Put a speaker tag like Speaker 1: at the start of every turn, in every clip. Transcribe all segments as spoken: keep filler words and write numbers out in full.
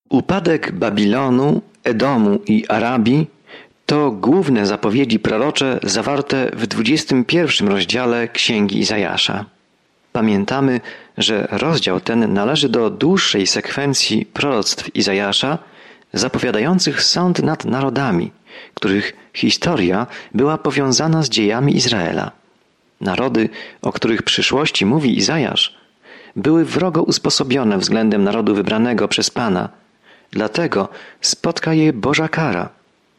Speaker 1: Upadek Babilonu, Edomu i Arabii to główne zapowiedzi prorocze zawarte w dwudziestym pierwszym rozdziale Księgi Izajasza. Pamiętamy, że rozdział ten należy do dłuższej sekwencji proroctw Izajasza zapowiadających sąd nad narodami, których historia była powiązana z dziejami Izraela. Narody, o których przyszłości mówi Izajasz, były wrogo usposobione względem narodu wybranego przez Pana. Dlatego spotka je Boża kara.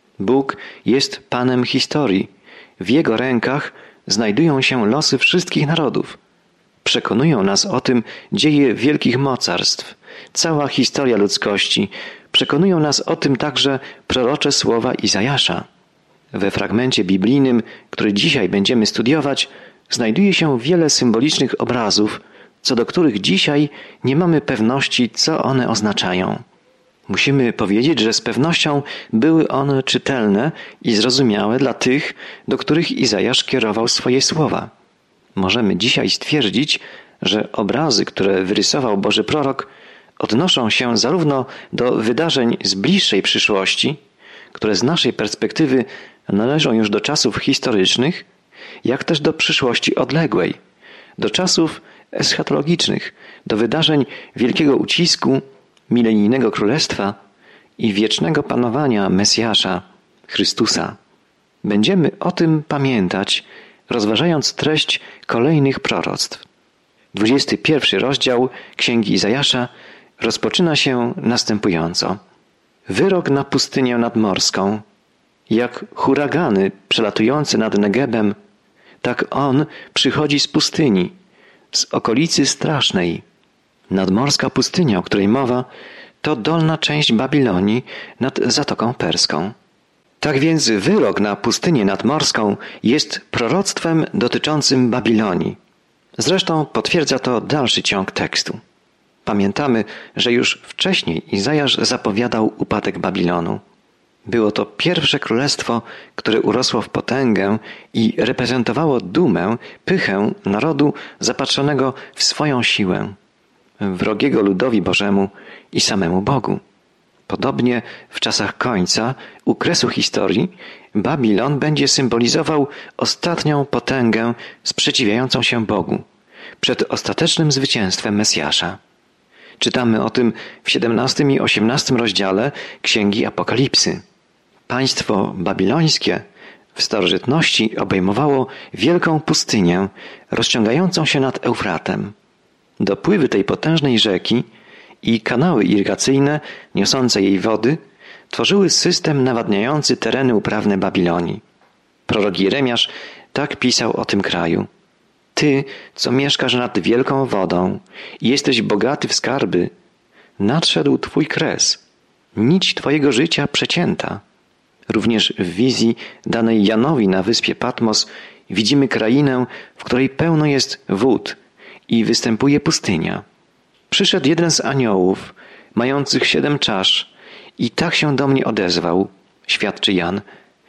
Speaker 1: Bóg jest Panem historii. W Jego rękach znajdują się losy wszystkich narodów. Przekonują nas o tym dzieje wielkich mocarstw, cała historia ludzkości. Przekonują nas o tym także prorocze słowa Izajasza. We fragmencie biblijnym, który dzisiaj będziemy studiować, znajduje się wiele symbolicznych obrazów, co do których dzisiaj nie mamy pewności, co one oznaczają. Musimy powiedzieć, że z pewnością były one czytelne i zrozumiałe dla tych, do których Izajasz kierował swoje słowa. Możemy dzisiaj stwierdzić, że obrazy, które wyrysował Boży prorok, odnoszą się zarówno do wydarzeń z bliższej przyszłości, które z naszej perspektywy należą już do czasów historycznych, jak też do przyszłości odległej, do czasów eschatologicznych, do wydarzeń wielkiego ucisku, milenijnego królestwa i wiecznego panowania Mesjasza, Chrystusa. Będziemy o tym pamiętać, rozważając treść kolejnych proroctw. dwudziesty pierwszy rozdział Księgi Izajasza rozpoczyna się następująco. Wyrok na pustynię nadmorską. Jak huragany przelatujące nad Negebem, tak on przychodzi z pustyni, z okolicy strasznej. Nadmorska pustynia, o której mowa, to dolna część Babilonii nad Zatoką Perską. Tak więc wyrok na pustynię nadmorską jest proroctwem dotyczącym Babilonii. Zresztą potwierdza to dalszy ciąg tekstu. Pamiętamy, że już wcześniej Izajasz zapowiadał upadek Babilonu. Było to pierwsze królestwo, które urosło w potęgę i reprezentowało dumę, pychę narodu zapatrzonego w swoją siłę, wrogiego ludowi Bożemu i samemu Bogu. Podobnie w czasach końca, u kresu historii, Babilon będzie symbolizował ostatnią potęgę sprzeciwiającą się Bogu przed ostatecznym zwycięstwem Mesjasza. Czytamy o tym w siedemnastym i osiemnastym rozdziale Księgi Apokalipsy. Państwo babilońskie w starożytności obejmowało wielką pustynię rozciągającą się nad Eufratem. Dopływy tej potężnej rzeki i kanały irygacyjne niosące jej wody tworzyły system nawadniający tereny uprawne Babilonii. Prorok Jeremiasz tak pisał o tym kraju. Ty, co mieszkasz nad wielką wodą i jesteś bogaty w skarby, nadszedł Twój kres, nić Twojego życia przecięta. Również w wizji danej Janowi na wyspie Patmos widzimy krainę, w której pełno jest wód i występuje pustynia. Przyszedł jeden z aniołów, mających siedem czasz, i tak się do mnie odezwał, świadczy Jan.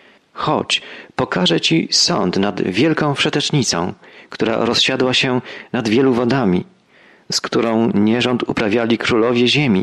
Speaker 1: Chodź, pokażę Ci sąd nad wielką wszetecznicą, która rozsiadła się nad wielu wodami, z którą nierząd uprawiali królowie ziemi,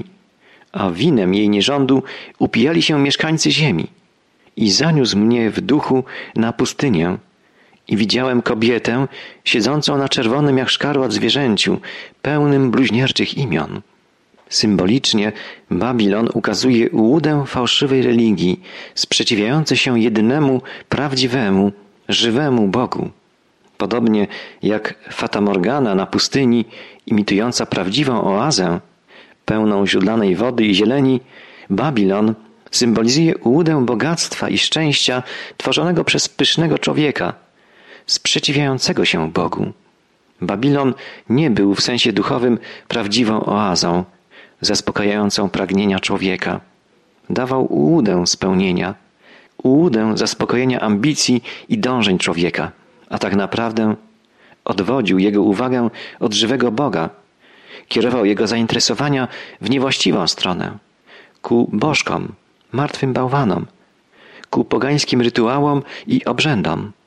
Speaker 1: a winem jej nierządu upijali się mieszkańcy ziemi. I zaniósł mnie w duchu na pustynię i widziałem kobietę siedzącą na czerwonym jak szkarłat zwierzęciu, pełnym bluźnierczych imion. Symbolicznie Babilon ukazuje ułudę fałszywej religii, sprzeciwiającej się jedynemu, prawdziwemu, żywemu Bogu. Podobnie jak fatamorgana na pustyni, imitująca prawdziwą oazę, pełną źródlanej wody i zieleni, Babilon symbolizuje ułudę bogactwa i szczęścia tworzonego przez pysznego człowieka, sprzeciwiającego się Bogu. Babilon nie był w sensie duchowym prawdziwą oazą, zaspokajającą pragnienia człowieka. Dawał ułudę spełnienia, ułudę zaspokojenia ambicji i dążeń człowieka, a tak naprawdę odwodził jego uwagę od żywego Boga, kierował jego zainteresowania w niewłaściwą stronę, ku bożkom, martwym bałwanom, ku pogańskim rytuałom i obrzędom.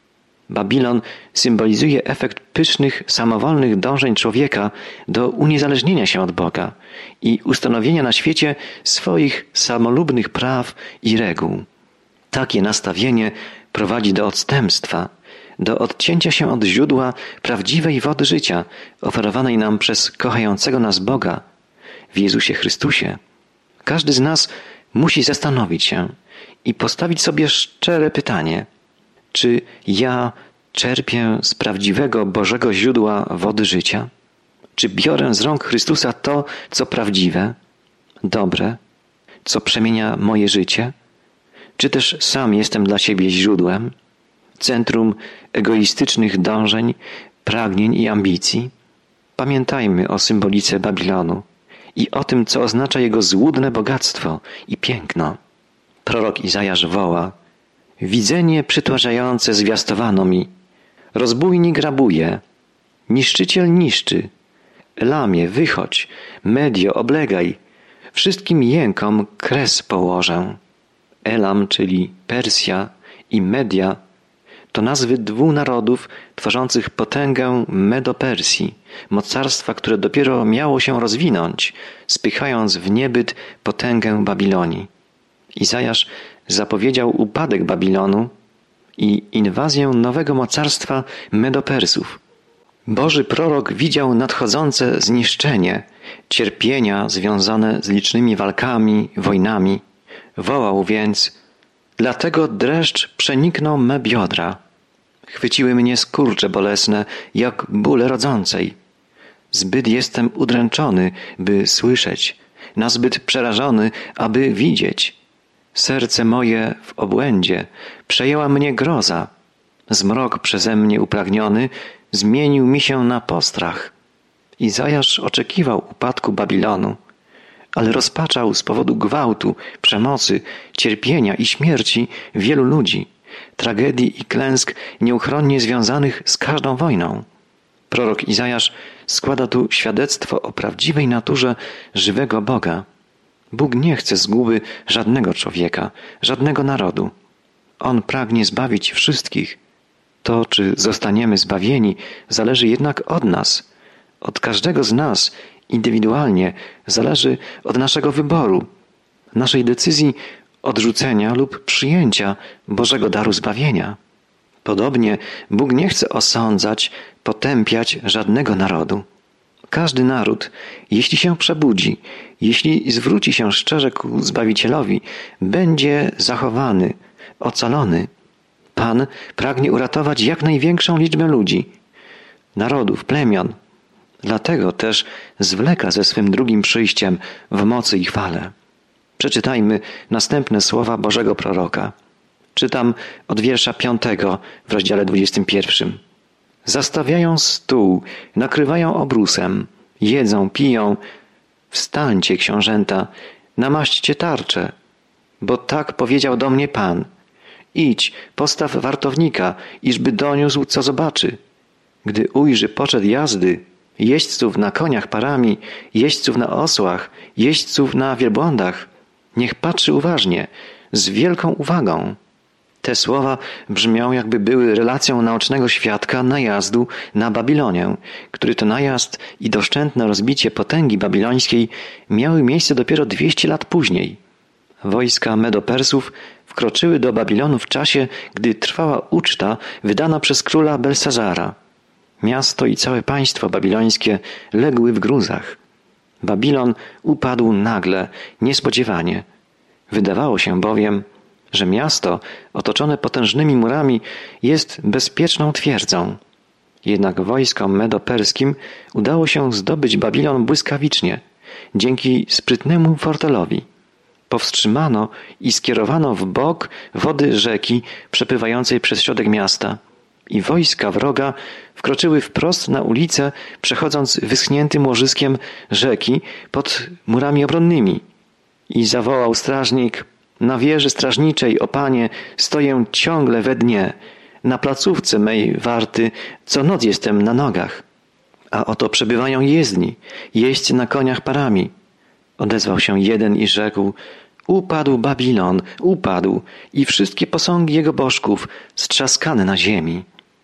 Speaker 1: Babilon symbolizuje efekt pysznych, samowolnych dążeń człowieka do uniezależnienia się od Boga i ustanowienia na świecie swoich samolubnych praw i reguł. Takie nastawienie prowadzi do odstępstwa, do odcięcia się od źródła prawdziwej wody życia oferowanej nam przez kochającego nas Boga w Jezusie Chrystusie. Każdy z nas musi zastanowić się i postawić sobie szczere pytanie: czy ja czerpię z prawdziwego Bożego źródła wody życia? Czy biorę z rąk Chrystusa to, co prawdziwe, dobre, co przemienia moje życie? Czy też sam jestem dla siebie źródłem, centrum egoistycznych dążeń, pragnień i ambicji? Pamiętajmy o symbolice Babilonu i o tym, co oznacza jego złudne bogactwo i piękno. Prorok Izajasz woła: widzenie przytłaczające zwiastowano mi. Rozbójnik rabuje, niszczyciel niszczy. Elamie, wychodź, Medio, oblegaj. Wszystkim jękom kres położę. Elam, czyli Persja, i Media to nazwy dwóch narodów tworzących potęgę Medo-Persji, mocarstwa, które dopiero miało się rozwinąć, spychając w niebyt potęgę Babilonii. Izajasz zapowiedział upadek Babilonu i inwazję nowego mocarstwa Medo-Persów. Boży prorok widział nadchodzące zniszczenie, cierpienia związane z licznymi walkami, wojnami. Wołał więc: dlatego dreszcz przeniknął me biodra. Chwyciły mnie skurcze bolesne, jak bóle rodzącej. Zbyt jestem udręczony, by słyszeć, nazbyt przerażony, aby widzieć. Serce moje w obłędzie, przejęła mnie groza. Zmrok przeze mnie upragniony zmienił mi się na postrach. Izajasz oczekiwał upadku Babilonu, ale rozpaczał z powodu gwałtu, przemocy, cierpienia i śmierci wielu ludzi, tragedii i klęsk nieuchronnie związanych z każdą wojną. Prorok Izajasz składa tu świadectwo o prawdziwej naturze żywego Boga. Bóg nie chce zguby żadnego człowieka, żadnego narodu. On pragnie zbawić wszystkich. To, czy zostaniemy zbawieni, zależy jednak od nas. Od każdego z nas indywidualnie zależy od naszego wyboru, naszej decyzji odrzucenia lub przyjęcia Bożego daru zbawienia. Podobnie Bóg nie chce osądzać, potępiać żadnego narodu. Każdy naród, jeśli się przebudzi, jeśli zwróci się szczerze ku Zbawicielowi, będzie zachowany, ocalony. Pan pragnie uratować jak największą liczbę ludzi, narodów, plemion. Dlatego też zwleka ze swym drugim przyjściem w mocy i chwale. Przeczytajmy następne słowa Bożego proroka. Czytam od wiersza piątego w rozdziale dwudziestym pierwszym. Zastawiają stół, nakrywają obrusem, jedzą, piją. Wstańcie, książęta, namaśćcie tarcze, bo tak powiedział do mnie Pan. Idź, postaw wartownika, iżby doniósł, co zobaczy. Gdy ujrzy poczet jazdy, jeźdźców na koniach parami, jeźdźców na osłach, jeźdźców na wielbłądach, niech patrzy uważnie, z wielką uwagą. Te słowa brzmią, jakby były relacją naocznego świadka najazdu na Babilonię, który to najazd i doszczętne rozbicie potęgi babilońskiej miały miejsce dopiero dwieście lat później. Wojska Medo-Persów wkroczyły do Babilonu w czasie, gdy trwała uczta wydana przez króla Belsazara. Miasto i całe państwo babilońskie legły w gruzach. Babilon upadł nagle, niespodziewanie. Wydawało się bowiem, że miasto otoczone potężnymi murami jest bezpieczną twierdzą. Jednak wojskom medo-perskim udało się zdobyć Babilon błyskawicznie, dzięki sprytnemu fortelowi. Powstrzymano i skierowano w bok wody rzeki przepływającej przez środek miasta i wojska wroga wkroczyły wprost na ulicę, przechodząc wyschniętym łożyskiem rzeki pod murami obronnymi. I zawołał strażnik: na wieży strażniczej, o Panie, stoję ciągle we dnie, na placówce mej warty, co noc jestem na nogach. A oto przebywają jezdni, jeźdźcy na koniach parami. Odezwał się jeden i rzekł: upadł Babilon, upadł i wszystkie posągi jego bożków strzaskane na ziemi.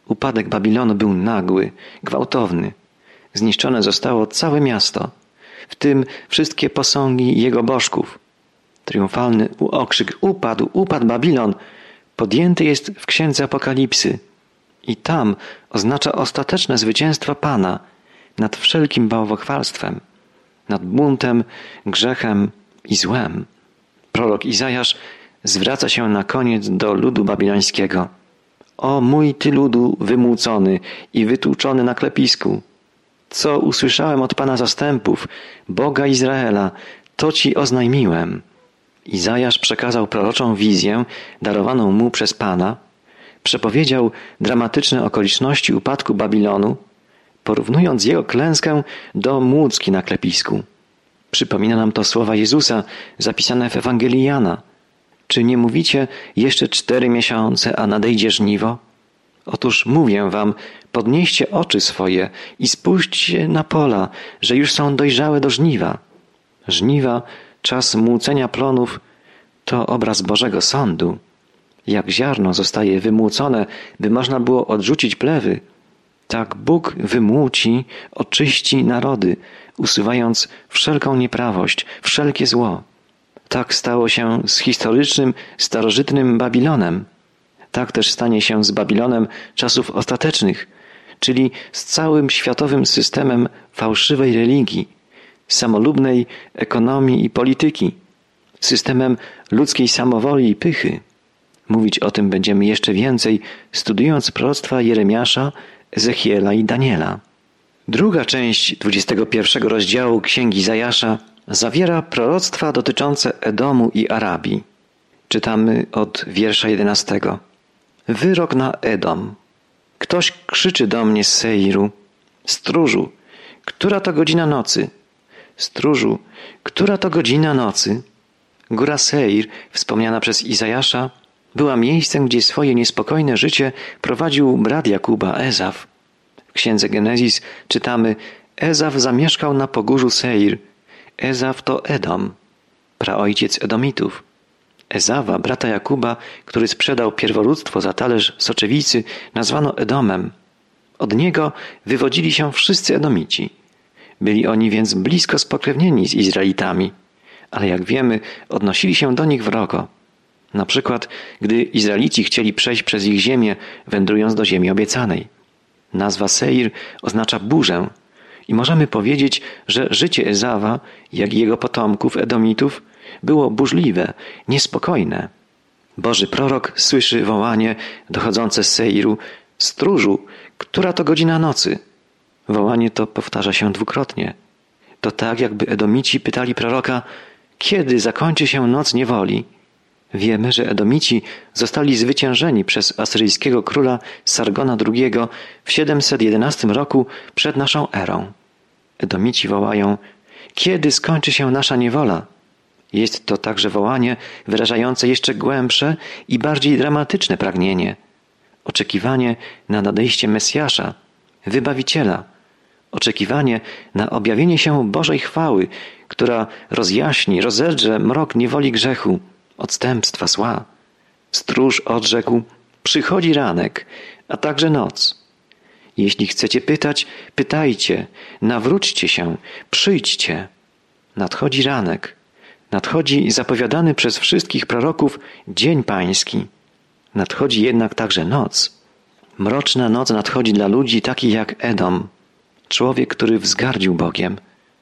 Speaker 1: Upadek Babilonu był nagły, gwałtowny. Zniszczone zostało całe miasto, w tym wszystkie posągi jego bożków. Triumfalny okrzyk upadł, upadł Babilon podjęty jest w księdze Apokalipsy i tam oznacza ostateczne zwycięstwo Pana nad wszelkim bałwochwalstwem, nad buntem, grzechem i złem. Prorok Izajasz zwraca się na koniec do ludu babilońskiego. O mój Ty ludu wymłócony i wytłuczony na klepisku! Co usłyszałem od Pana zastępów, Boga Izraela, to Ci oznajmiłem. Izajasz przekazał proroczą wizję darowaną mu przez Pana, przepowiedział dramatyczne okoliczności upadku Babilonu, porównując jego klęskę do młódzki na klepisku. Przypomina nam to słowa Jezusa zapisane w Ewangelii Jana. Czy nie mówicie jeszcze cztery miesiące, a nadejdzie żniwo? Otóż mówię wam, podnieście oczy swoje i spójrzcie na pola, że już są dojrzałe do żniwa. Żniwa, czas młócenia plonów, to obraz Bożego Sądu. Jak ziarno zostaje wymłócone, by można było odrzucić plewy, tak Bóg wymłóci, oczyści narody, usuwając wszelką nieprawość, wszelkie zło. Tak stało się z historycznym, starożytnym Babilonem. Tak też stanie się z Babilonem czasów ostatecznych, czyli z całym światowym systemem fałszywej religii, samolubnej ekonomii i polityki, systemem ludzkiej samowoli i pychy. Mówić o tym będziemy jeszcze więcej, studiując proroctwa Jeremiasza, Ezechiela i Daniela. Druga część dwudziestego pierwszego rozdziału Księgi Izajasza zawiera proroctwa dotyczące Edomu i Arabii. Czytamy od wiersza jedenastego. Wyrok na Edom. Ktoś krzyczy do mnie z Seiru. Stróżu, która to godzina nocy? Stróżu, która to godzina nocy? Góra Seir, wspomniana przez Izajasza, była miejscem, gdzie swoje niespokojne życie prowadził brat Jakuba, Ezaf. W księdze Genezis czytamy: Ezaf zamieszkał na pogórzu Seir. Ezaf to Edom, praojciec Edomitów. Ezawa, brata Jakuba, który sprzedał pierworództwo za talerz soczewicy, nazwano Edomem. Od niego wywodzili się wszyscy Edomici. Byli oni więc blisko spokrewnieni z Izraelitami, ale jak wiemy, odnosili się do nich wrogo. Na przykład, gdy Izraelici chcieli przejść przez ich ziemię, wędrując do ziemi obiecanej. Nazwa Seir oznacza burzę i możemy powiedzieć, że życie Ezawa, jak i jego potomków Edomitów, było burzliwe, niespokojne. Boży prorok słyszy wołanie dochodzące z Seiru: Stróżu, która to godzina nocy? Wołanie to powtarza się dwukrotnie. To tak, jakby Edomici pytali proroka: kiedy zakończy się noc niewoli? Wiemy, że Edomici zostali zwyciężeni przez asyryjskiego króla Sargona drugiego w siedemset jedenastym roku przed naszą erą. Edomici wołają: kiedy skończy się nasza niewola? Jest to także wołanie wyrażające jeszcze głębsze i bardziej dramatyczne pragnienie. Oczekiwanie na nadejście Mesjasza, Wybawiciela. Oczekiwanie na objawienie się Bożej chwały, która rozjaśni, rozedrze mrok niewoli grzechu, odstępstwa zła. Stróż odrzekł: przychodzi ranek, a także noc. Jeśli chcecie pytać, pytajcie, nawróćcie się, przyjdźcie. Nadchodzi ranek. Nadchodzi zapowiadany przez wszystkich proroków dzień pański. Nadchodzi jednak także noc. Mroczna noc nadchodzi dla ludzi takich jak Edom, człowiek, który wzgardził Bogiem.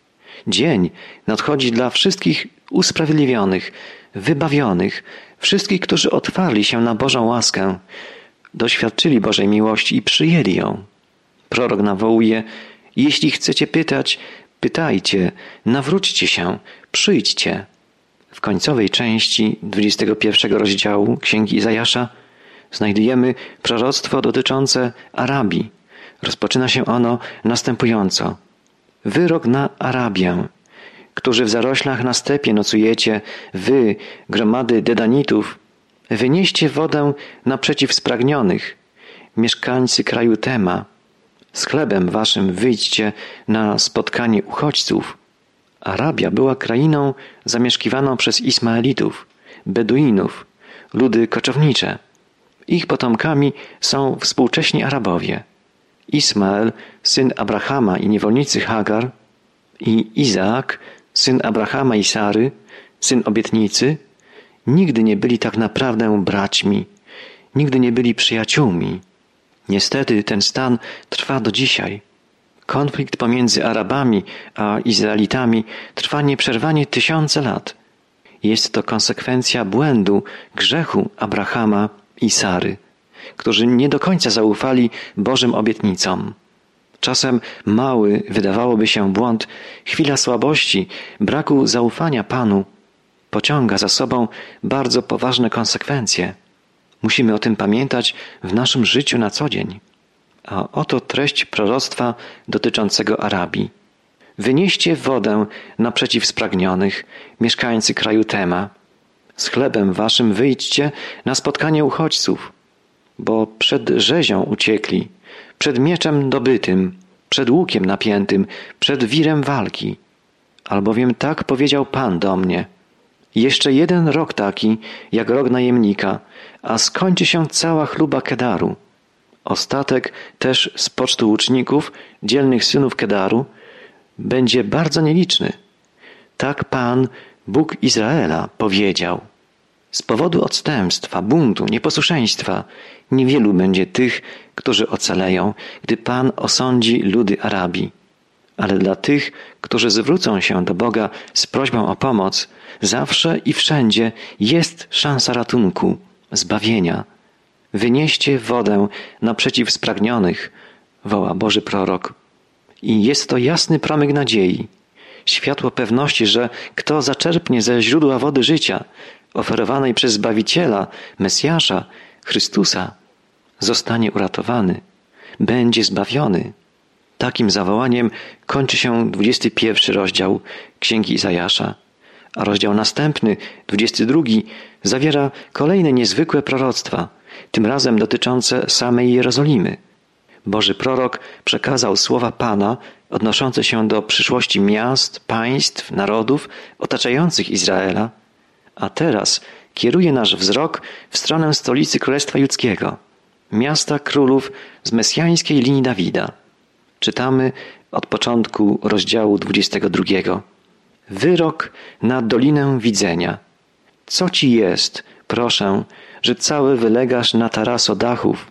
Speaker 1: Dzień nadchodzi dla wszystkich usprawiedliwionych, wybawionych, wszystkich, którzy otwarli się na Bożą łaskę, doświadczyli Bożej miłości i przyjęli ją. Prorok nawołuje: jeśli chcecie pytać, pytajcie, nawróćcie się, przyjdźcie. W końcowej części dwudziestego pierwszego rozdziału Księgi Izajasza znajdujemy proroctwo dotyczące Arabii. Rozpoczyna się ono następująco. Wyrok na Arabię, którzy w zaroślach na stepie nocujecie, wy, gromady Dedanitów, wynieście wodę naprzeciw spragnionych, mieszkańcy kraju Tema. Z chlebem waszym wyjdźcie na spotkanie uchodźców. Arabia była krainą zamieszkiwaną przez Ismaelitów, Beduinów, ludy koczownicze. Ich potomkami są współcześni Arabowie. Ismael, syn Abrahama i niewolnicy Hagar, i Izaak, syn Abrahama i Sary, syn obietnicy, nigdy nie byli tak naprawdę braćmi, nigdy nie byli przyjaciółmi. Niestety ten stan trwa do dzisiaj. Konflikt pomiędzy Arabami a Izraelitami trwa nieprzerwanie tysiące lat. Jest to konsekwencja błędu, grzechu Abrahama i Sary, którzy nie do końca zaufali Bożym obietnicom. Czasem mały, wydawałoby się błąd, chwila słabości, braku zaufania Panu pociąga za sobą bardzo poważne konsekwencje. Musimy o tym pamiętać w naszym życiu na co dzień. A oto treść proroctwa dotyczącego Arabii. Wynieście wodę naprzeciw spragnionych, mieszkańcy kraju Tema. Z chlebem waszym wyjdźcie na spotkanie uchodźców, bo przed rzezią uciekli, przed mieczem dobytym, przed łukiem napiętym, przed wirem walki. Albowiem tak powiedział Pan do mnie. Jeszcze jeden rok taki, jak rok najemnika, a skończy się cała chluba Kedaru. Ostatek też z pocztu łuczników, dzielnych synów Kedaru, będzie bardzo nieliczny. Tak Pan, Bóg Izraela, powiedział. Z powodu odstępstwa, buntu, nieposłuszeństwa niewielu będzie tych, którzy ocaleją, gdy Pan osądzi ludy Arabii. Ale dla tych, którzy zwrócą się do Boga z prośbą o pomoc, zawsze i wszędzie jest szansa ratunku, zbawienia. Wynieście wodę naprzeciw spragnionych, woła Boży prorok. I jest to jasny promyk nadziei, światło pewności, że kto zaczerpnie ze źródła wody życia, oferowanej przez Zbawiciela, Mesjasza, Chrystusa, zostanie uratowany, będzie zbawiony. Takim zawołaniem kończy się dwudziesty pierwszy rozdział Księgi Izajasza, a rozdział następny, dwudziesty drugi, zawiera kolejne niezwykłe proroctwa, tym razem dotyczące samej Jerozolimy. Boży prorok przekazał słowa Pana odnoszące się do przyszłości miast, państw, narodów otaczających Izraela, a teraz kieruje nasz wzrok w stronę stolicy Królestwa Judzkiego, miasta królów z mesjańskiej linii Dawida. Czytamy od początku rozdziału dwudziestego drugiego. Wyrok na Dolinę Widzenia. Co ci jest, proszę, że cały wylegasz na taraso dachów?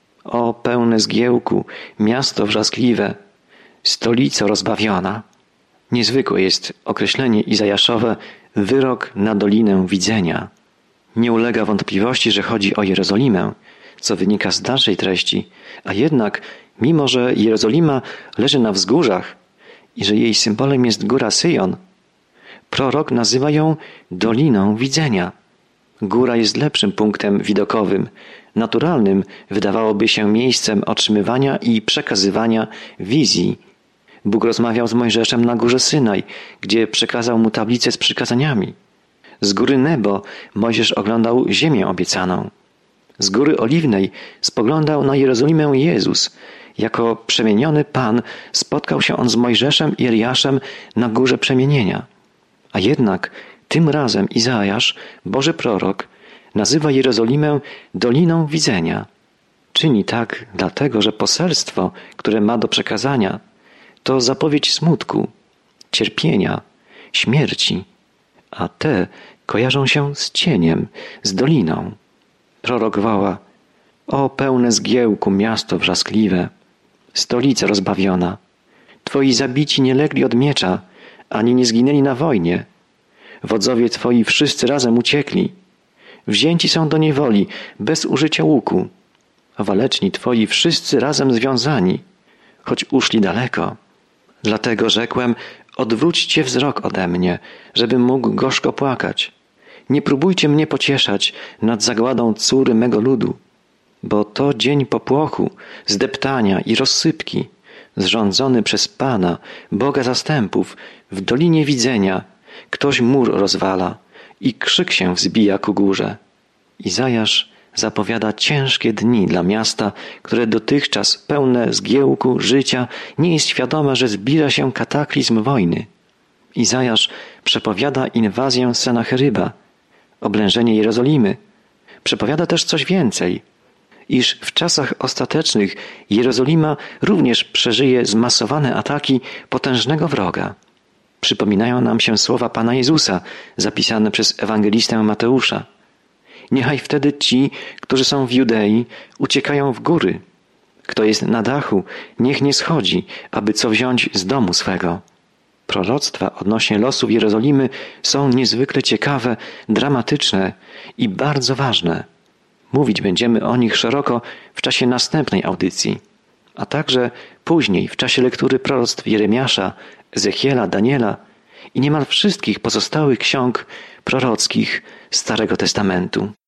Speaker 1: O pełne zgiełku, miasto wrzaskliwe, stolico rozbawiona. Niezwykłe jest określenie izajaszowe wyrok na Dolinę Widzenia. Nie ulega wątpliwości, że chodzi o Jerozolimę, co wynika z dalszej treści, a jednak, mimo że Jerozolima leży na wzgórzach i że jej symbolem jest góra Syjon, prorok nazywa ją Doliną Widzenia. Góra jest lepszym punktem widokowym, naturalnym wydawałoby się miejscem otrzymywania i przekazywania wizji. Bóg rozmawiał z Mojżeszem na górze Synaj, gdzie przekazał mu tablicę z przykazaniami. Z góry Nebo Mojżesz oglądał ziemię obiecaną. Z góry Oliwnej spoglądał na Jerozolimę Jezus. Jako przemieniony Pan spotkał się on z Mojżeszem i Eliaszem na górze przemienienia. A jednak tym razem Izajasz, Boży prorok, nazywa Jerozolimę Doliną Widzenia. Czyni tak dlatego, że poselstwo, które ma do przekazania, to zapowiedź smutku, cierpienia, śmierci, a te kojarzą się z cieniem, z doliną. Prorok woła: o pełne zgiełku miasto wrzaskliwe, stolica rozbawiona. Twoi zabici nie legli od miecza, ani nie zginęli na wojnie. Wodzowie twoi wszyscy razem uciekli. Wzięci są do niewoli, bez użycia łuku. Waleczni twoi wszyscy razem związani, choć uszli daleko. Dlatego rzekłem: odwróćcie wzrok ode mnie, żebym mógł gorzko płakać. Nie próbujcie mnie pocieszać nad zagładą córy mego ludu, bo to dzień popłochu, zdeptania i rozsypki, zrządzony przez Pana, Boga zastępów, w Dolinie Widzenia. Ktoś mur rozwala i krzyk się wzbija ku górze. Izajasz zapowiada ciężkie dni dla miasta, które dotychczas pełne zgiełku życia nie jest świadome, że zbliża się kataklizm wojny. Izajasz przepowiada inwazję Senacheryba, oblężenie Jerozolimy. Przepowiada też coś więcej. iż w czasach ostatecznych Jerozolima również przeżyje zmasowane ataki potężnego wroga. Przypominają nam się słowa Pana Jezusa zapisane przez ewangelistę Mateusza. Niechaj wtedy ci, którzy są w Judei, uciekają w góry. Kto jest na dachu, niech nie schodzi, aby co wziąć z domu swego. Proroctwa odnośnie losów Jerozolimy są niezwykle ciekawe, dramatyczne i bardzo ważne. Mówić będziemy o nich szeroko w czasie następnej audycji, a także później w czasie lektury proroctw Jeremiasza, Ezechiela, Daniela i niemal wszystkich pozostałych ksiąg prorockich Starego Testamentu.